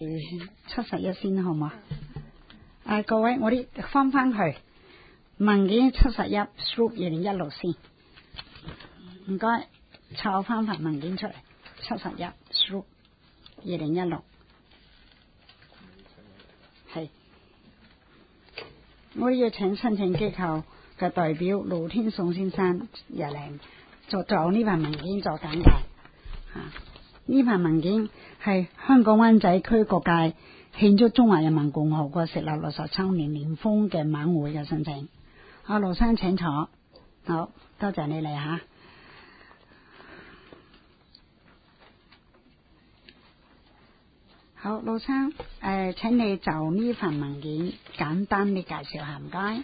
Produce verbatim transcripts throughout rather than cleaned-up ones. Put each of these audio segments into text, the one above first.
七十一先好嘛？啊，各位，我哋翻翻去文件七十一 ，Group 二零一六先，唔該，抄翻份文件出嚟，七十一 Group 二零一六，係，我要請申請機構嘅代表盧天頌先生入嚟，就就呢份文件做簡介。吓、啊，呢份文件係香港灣仔區各界慶祝中華人民共和國成立六十周年年豐嘅晚會嘅申請。阿盧生請坐，好多謝你嚟吓。好，盧生，誒、呃，請你就呢份文件簡單啲介紹下，唔該。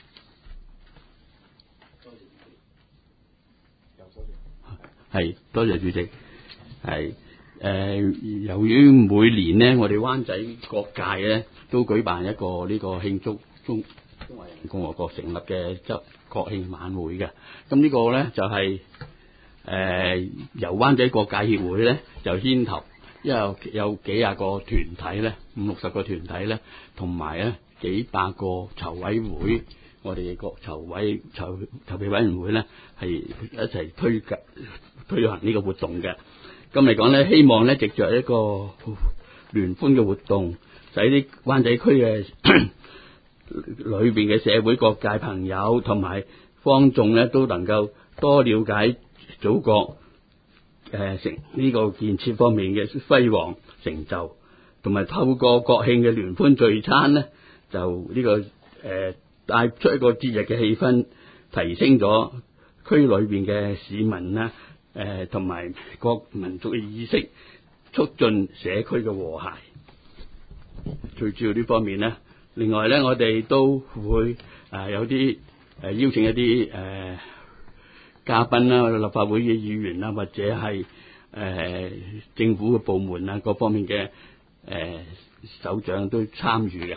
係，多謝主席。係，誒、呃，由於每年呢，我哋灣仔各界咧都舉辦一個呢個慶祝中中華人民共和國成立嘅周國慶晚會嘅。咁呢個咧就係、是、誒、呃、由灣仔各界協會咧就牽頭，因為有，有幾廿個團體咧，五六十個團體咧，同埋咧幾百個籌委會，我哋各籌委籌籌備委員會咧係一齊推介推行呢個活動嘅。咁嚟講咧，希望咧藉着一個聯歡嘅活動，使啲灣仔區嘅裏邊嘅社會各界朋友同埋坊眾咧，都能夠多了解祖國誒成呢個建設方面嘅輝煌成就，同埋透過國慶嘅聯歡聚餐咧，就呢、這個誒帶、呃、出一個節日嘅氣氛，提升咗區裏邊嘅市民啦。誒，同埋各民族嘅意識，促進社區嘅和諧。最主要呢方面咧，另外咧，我哋都會誒、呃、有啲誒、呃、邀請一啲誒、呃、嘉賓啦，立法會嘅議員啦，或者係誒、呃、政府嘅部門啊，各方面嘅誒、呃、首長都參與嘅。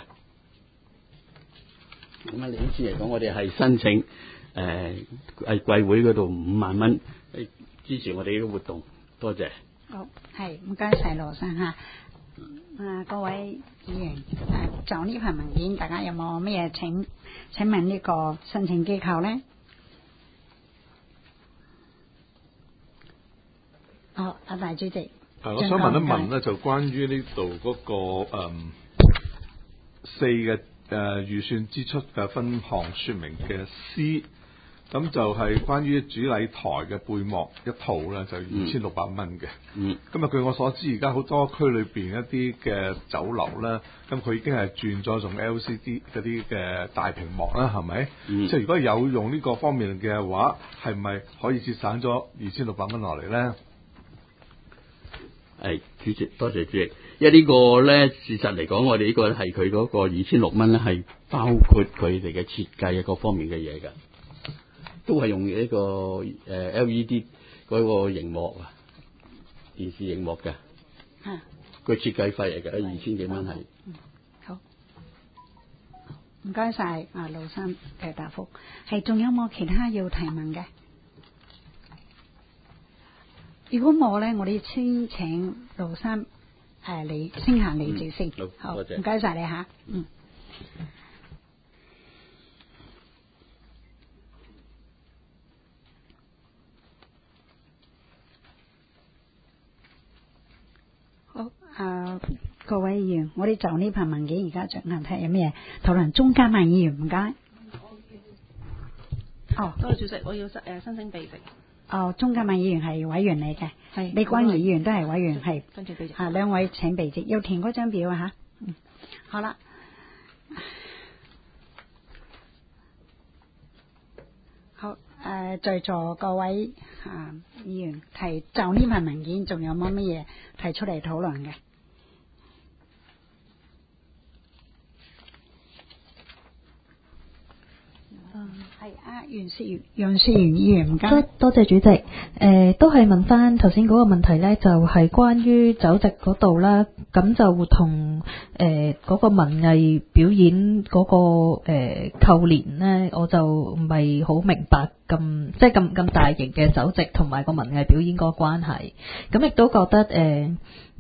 咁啊，呢次嚟講，我哋係申請誒係貴會嗰度五萬蚊。支持我哋呢個活動，多謝。 好，係唔該晒羅生吓。啊，各位議員，啊、就呢份文件，大家有冇咩嘢請請問呢個申請機構咧？好，阿大主席。 啊，我想問一問咧，就關於呢度嗰個誒四嘅誒預算支出嘅分項說明嘅 C。咁就係關於主禮台嘅背幕一套咧，就二千六百蚊嘅。嗯。咁啊，據我所知，而家好多區裏邊一啲嘅酒樓咧，咁佢已經係轉咗用 L C D 嗰啲嘅大屏幕啦，係咪？嗯。即係如果有用呢個方面嘅話，係咪可以節省咗二千六百蚊落嚟咧？ 係，主席，多謝主席。因為呢個咧，事實嚟講，我哋呢個係佢嗰個二千六蚊咧，係包括佢哋嘅設計啊各方面嘅嘢㗎。都係用呢個誒 L E D 嗰個熒幕啊，電視熒幕嘅，嚇，個設計費嚟嘅，二千幾蚊係。 嗯，好，唔該晒啊，盧生嘅答覆。係，仲有冇其他要提問嘅？如果冇咧，我哋先請盧生誒你升下你字先。 嗯、好， 唔該晒你嚇，嗯。好，啊，各位議員，我哋就呢份文件而家進行睇下有咩討論。鍾嘉曼議員，唔該。哦， 多謝主席，我要誒申請避席。 哦，鍾嘉曼議員係委員嚟嘅， 係。 李關怡議員都係委員，係。 跟住避席。 啊，兩位請避席，要填嗰張表啊吓。嗯，好啦。好，誒、呃，在座各位啊議員提就呢份文件，仲有冇乜嘢提出嚟討論嘅？嗯，係啊，袁思源，楊思源議員唔該。 多多謝主席，誒、呃，都係問翻頭先嗰個問題咧，就係、是、關於酒席嗰度啦，咁就同誒嗰個文藝表演嗰、那個誒、呃、扣連咧，我就唔係好明白咁，即係咁咁大型嘅酒席同埋個文藝表演嗰個關係，咁亦都覺得誒。呃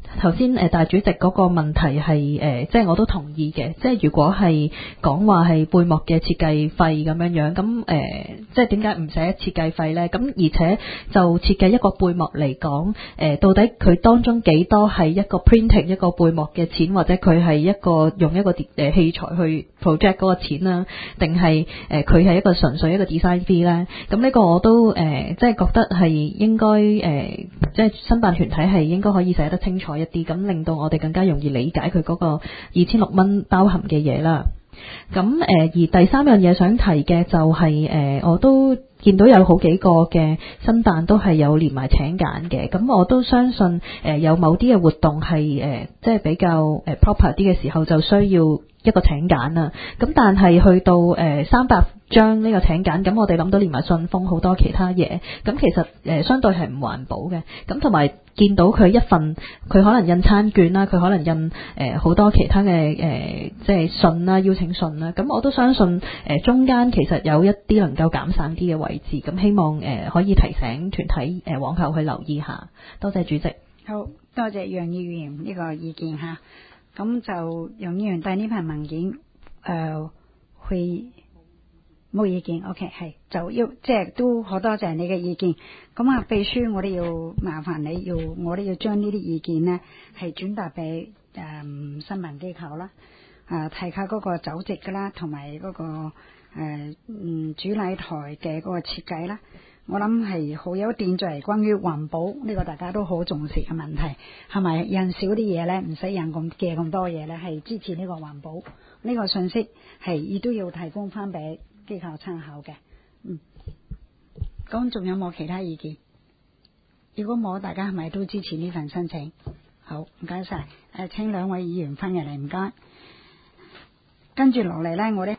頭先誒大主席嗰個問題係誒、呃，即係我都同意嘅。即係如果係講話係背幕嘅設計費咁樣樣，咁誒、呃，即係點解唔寫設計費呢？咁而且就設計一個背幕嚟講，誒、呃，到底佢當中幾多係一個 printing 一個背幕嘅錢，或者佢係一個用一個誒器材去 project 嗰個錢啦，定係誒佢係一個純粹一個 design fee 呢？咁呢個我都誒、呃，即係覺得係應該誒、呃，即係申辦團體係應該可以寫得清楚一啲，咁令到我哋更加容易理解佢嗰個二千六蚊包含嘅嘢啦。咁誒、呃，而第三樣嘢想提嘅就係、是、誒、呃，我都見到有好幾個嘅申辦都係有連埋請柬嘅，咁我都相信誒、呃、有某啲嘅活動係誒、呃、即係比較誒 proper 啲嘅時候就需要一個請柬啦。咁但係去到誒三百張呢個請柬，咁我哋諗到連埋信封好多其他嘢，咁其實誒、呃、相對係唔環保嘅。咁同埋見到佢一份，佢可能印餐券啦，佢可能印誒好、呃、多其他嘅誒、呃、即係信啦、邀請信啦。咁我都相信誒、呃、中間其實有一啲能夠減省啲嘅位置，咁希望誒、呃、可以提醒團體誒、呃、往後去留意下。多謝主席。 好多謝楊議員呢個意見嚇。咁就楊議員對呢份文件誒、呃、會冇意見 ，OK 係就要即係都好多謝你嘅意見。咁啊，秘書我哋要麻煩你要我哋要將呢啲意見呢係轉達俾誒新聞機構啦，啊、呃、提下嗰個酒席噶啦，同埋嗰個誒嗯主禮台嘅嗰個設計啦。我諗係好有一點就係關於環保呢、這個大家都好重視嘅問題，係咪印少啲嘢呢？唔使印咁嘅咁多嘢呢？係支持呢個環保呢、這個信息係亦都要提供翻俾機構參考嘅。嗯，咁仲有冇其他意見？如果冇，大家係咪都支持呢份申請？好，唔該晒。誒，請兩位議員翻入嚟，唔該。跟住落嚟呢，我哋